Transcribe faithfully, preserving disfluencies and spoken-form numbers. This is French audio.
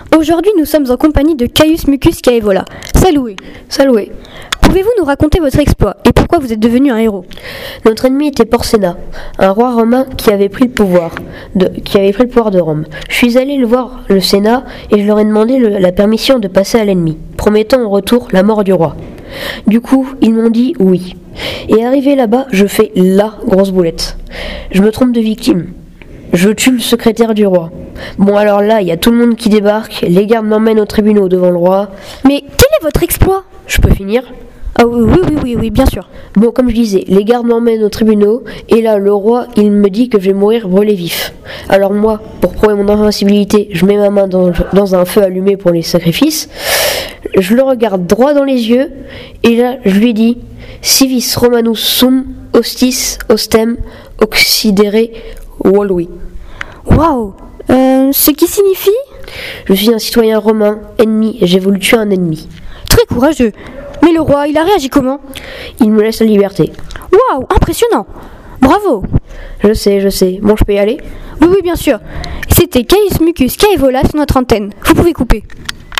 Aujourd'hui, nous sommes en compagnie de Caius Mucus Caevola. Saloué. Saloué. Pouvez-vous nous raconter votre exploit et pourquoi vous êtes devenu un héros? Notre ennemi était Porcena, un roi romain qui avait pris le pouvoir de, qui avait pris le pouvoir de Rome. Je suis allé le voir le Sénat et je leur ai demandé le, la permission de passer à l'ennemi, promettant en retour la mort du roi. Du coup, ils m'ont dit oui. Et arrivé là-bas, je fais la grosse boulette. Je me trompe de victime. Je tue le secrétaire du roi. Bon, alors là, il y a tout le monde qui débarque, les gardes m'emmènent au tribunal devant le roi. Mais quel est votre exploit? Je peux finir? Ah oui, oui, oui, oui, oui, bien sûr. Bon, comme je disais, les gardes m'emmènent au tribunal, et là, le roi, il me dit que je vais mourir brûlé vif. Alors moi, pour prouver mon invincibilité, je mets ma main dans, dans un feu allumé pour les sacrifices, je le regarde droit dans les yeux, et là, je lui dis « Civis Romanus sum, hostis, hostem, occidere, volui ». Waouh, euh, ce qui signifie? Je suis un citoyen romain, ennemi, et j'ai voulu tuer un ennemi. Très courageux. Mais le roi, il a réagi comment? Il me laisse la liberté. Waouh, impressionnant. Bravo. Je sais, je sais. Bon, je peux y aller? Oui, oui, bien sûr. C'était Caius Mucus Caevola sur notre antenne. Vous pouvez couper.